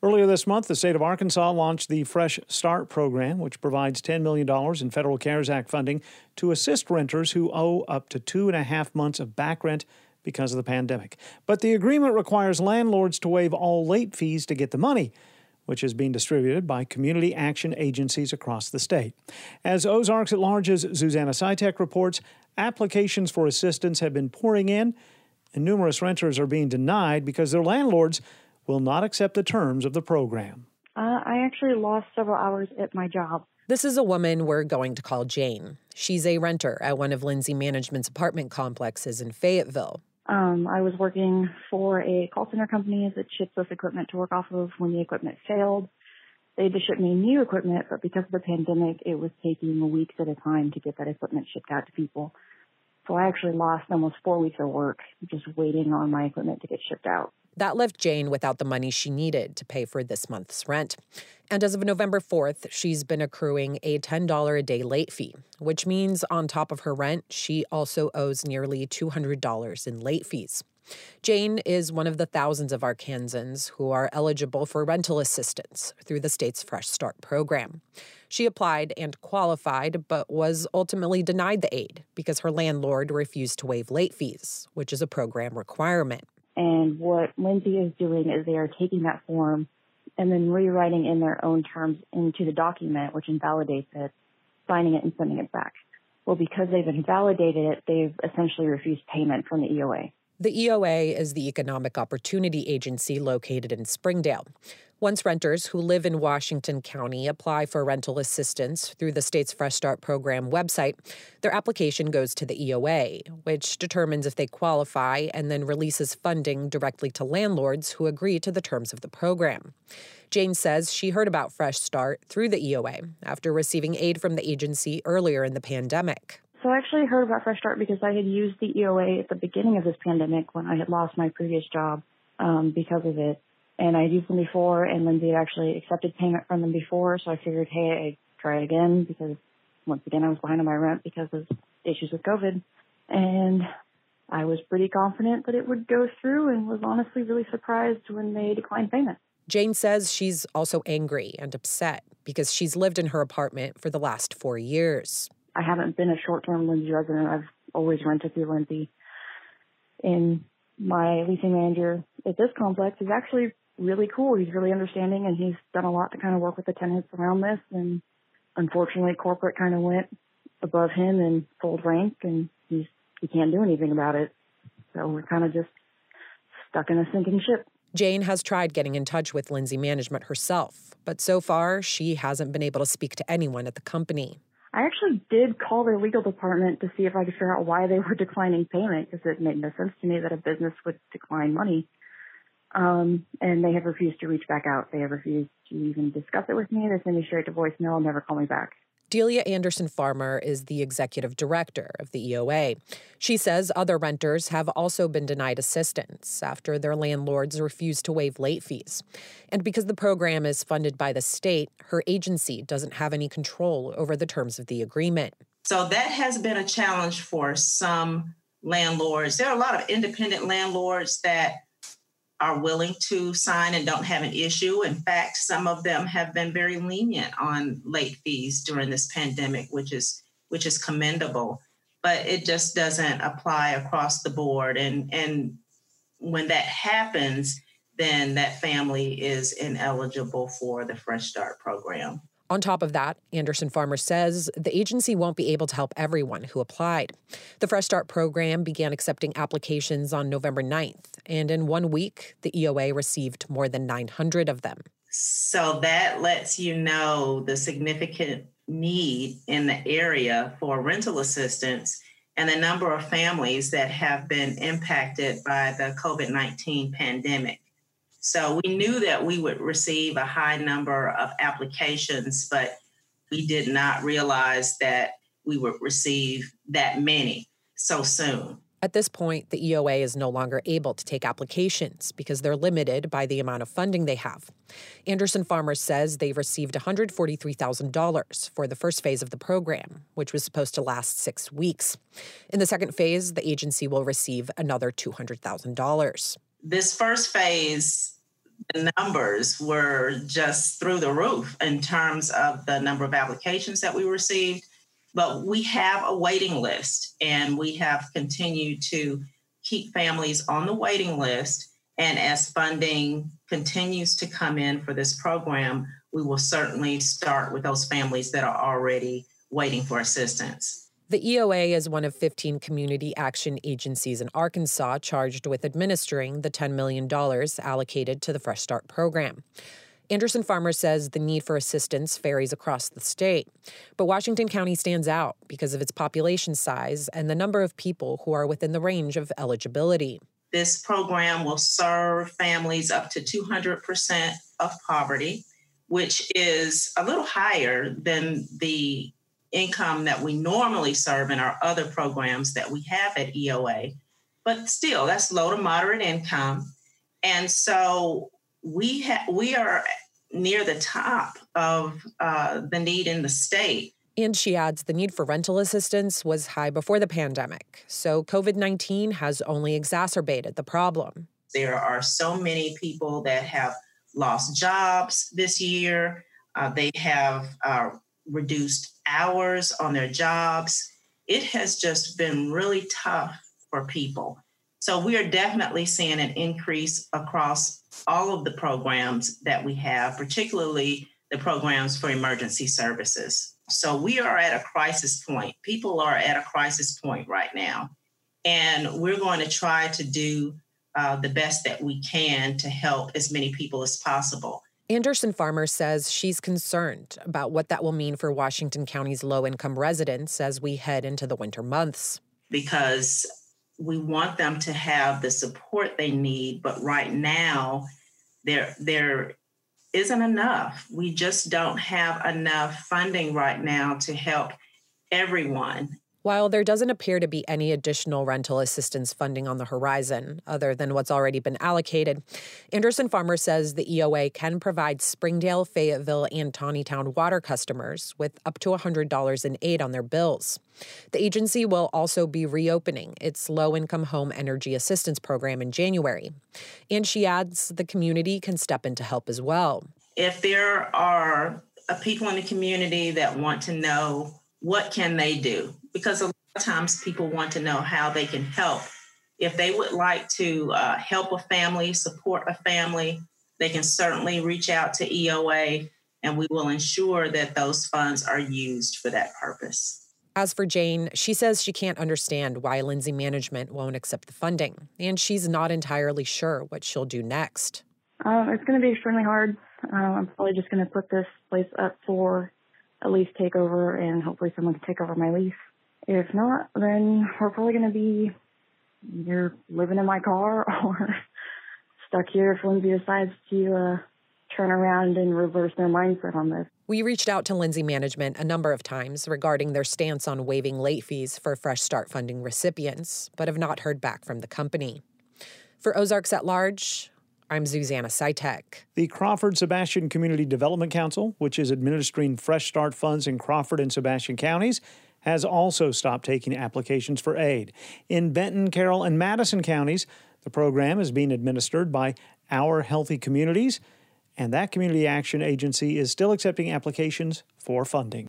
Earlier this month, the state of Arkansas launched the Fresh Start program, which provides $10 million in federal CARES Act funding to assist renters who owe up to 2.5 months of back rent because of the pandemic. But the agreement requires landlords to waive all late fees to get the money, which is being distributed by community action agencies across the state. As Ozarks at Large's Susanna Sitek reports, applications for assistance have been pouring in, and numerous renters are being denied because their landlords will not accept the terms of the program. I actually lost several hours at my job. This is a woman we're going to call Jane. She's a renter at one of Lindsay Management's apartment complexes in Fayetteville. I was working for a call center company that ships us equipment to work off of when the equipment failed. They had to ship me new equipment, but because of the pandemic, it was taking weeks at a time to get that equipment shipped out to people. So I actually lost almost 4 weeks of work just waiting on my equipment to get shipped out. That left Jane without the money she needed to pay for this month's rent. And as of November 4th, she's been accruing a $10 a day late fee, which means on top of her rent, she also owes nearly $200 in late fees. Jane is one of the thousands of Arkansans who are eligible for rental assistance through the state's Fresh Start program. She applied and qualified, but was ultimately denied the aid because her landlord refused to waive late fees, which is a program requirement. And what Lindsay is doing is they are taking that form and then rewriting in their own terms into the document, which invalidates it, signing it and sending it back. Well, because they've invalidated it, they've essentially refused payment from the EOA. The EOA is the Economic Opportunity Agency located in Springdale. Once renters who live in Washington County apply for rental assistance through the state's Fresh Start program website, their application goes to the EOA, which determines if they qualify and then releases funding directly to landlords who agree to the terms of the program. Jane says she heard about Fresh Start through the EOA after receiving aid from the agency earlier in the pandemic. So I actually heard about Fresh Start because I had used the EOA at the beginning of this pandemic when I had lost my previous job because of it. And I used them before, and Lindsay had actually accepted payment from them before, so I figured, hey, I'd try it again because, once again, I was behind on my rent because of issues with COVID. And I was pretty confident that it would go through and was honestly really surprised when they declined payment. Jane says she's also angry and upset because she's lived in her apartment for the last 4 years. I haven't been a short-term Lindsay resident. I've always rented through Lindsay. And my leasing manager at this complex is actually really cool. He's really understanding, and he's done a lot to kind of work with the tenants around this. And unfortunately, corporate kind of went above him and pulled rank, and he can't do anything about it. So we're kind of just stuck in a sinking ship. Jane has tried getting in touch with Lindsay Management herself, but so far she hasn't been able to speak to anyone at the company. I actually did call their legal department to see if I could figure out why they were declining payment, because it made no sense to me that a business would decline money. And they have refused to reach back out. They have refused to even discuss it with me. They send me straight to voicemail and never call me back. Delia Anderson Farmer is the executive director of the EOA. She says other renters have also been denied assistance after their landlords refused to waive late fees. And because the program is funded by the state, her agency doesn't have any control over the terms of the agreement. So that has been a challenge for some landlords. There are a lot of independent landlords that are willing to sign and don't have an issue. In fact, some of them have been very lenient on late fees during this pandemic, which is commendable. But it just doesn't apply across the board. And when that happens, then that family is ineligible for the Fresh Start program. On top of that, Anderson Farmer says the agency won't be able to help everyone who applied. The Fresh Start program began accepting applications on November 9th, and in 1 week, the EOA received more than 900 of them. So that lets you know the significant need in the area for rental assistance and the number of families that have been impacted by the COVID-19 pandemic. So we knew that we would receive a high number of applications, but we did not realize that we would receive that many so soon. At this point, the EOA is no longer able to take applications because they're limited by the amount of funding they have. Anderson Farmer says they've received $143,000 for the first phase of the program, which was supposed to last 6 weeks. In the second phase, the agency will receive another $200,000. This first phase, the numbers were just through the roof in terms of the number of applications that we received. But we have a waiting list, and we have continued to keep families on the waiting list. And as funding continues to come in for this program, we will certainly start with those families that are already waiting for assistance. The EOA is one of 15 community action agencies in Arkansas charged with administering the $10 million allocated to the Fresh Start program. Anderson Farmer says the need for assistance varies across the state, but Washington County stands out because of its population size and the number of people who are within the range of eligibility. This program will serve families up to 200% of poverty, which is a little higher than the income that we normally serve in our other programs that we have at EOA. But still, that's low to moderate income. And so we are near the top of the need in the state. And she adds the need for rental assistance was high before the pandemic, so COVID-19 has only exacerbated the problem. There are so many people that have lost jobs this year. They have reduced hours on their jobs. It has just been really tough for people. So we are definitely seeing an increase across all of the programs that we have, particularly the programs for emergency services. So we are at a crisis point. People are at a crisis point right now. And we're going to try to do the best that we can to help as many people as possible. Anderson Farmer says she's concerned about what that will mean for Washington County's low-income residents as we head into the winter months. Because we want them to have the support they need, but right now there isn't enough. We just don't have enough funding right now to help everyone. While there doesn't appear to be any additional rental assistance funding on the horizon, other than what's already been allocated, Anderson Farmer says the EOA can provide Springdale, Fayetteville, and Tawnytown water customers with up to $100 in aid on their bills. The agency will also be reopening its low-income home energy assistance program in January. And she adds the community can step in to help as well. If there are people in the community that want to know what can they do, because a lot of times people want to know how they can help. If they would like to help a family, support a family, they can certainly reach out to EOA, and we will ensure that those funds are used for that purpose. As for Jane, she says she can't understand why Lindsay Management won't accept the funding, and she's not entirely sure what she'll do next. It's going to be extremely hard. I'm probably just going to put this place up for a lease takeover, and hopefully someone can take over my lease. If not, then we're probably going to be either living in my car or stuck here if Lindsay decides to turn around and reverse their mindset on this. We reached out to Lindsay Management a number of times regarding their stance on waiving late fees for Fresh Start funding recipients, but have not heard back from the company. For Ozarks at Large, I'm Zuzanna Sitek. The Crawford-Sebastian Community Development Council, which is administering Fresh Start funds in Crawford and Sebastian counties, has also stopped taking applications for aid. In Benton, Carroll, and Madison counties, the program is being administered by Our Healthy Communities, and that community action agency is still accepting applications for funding.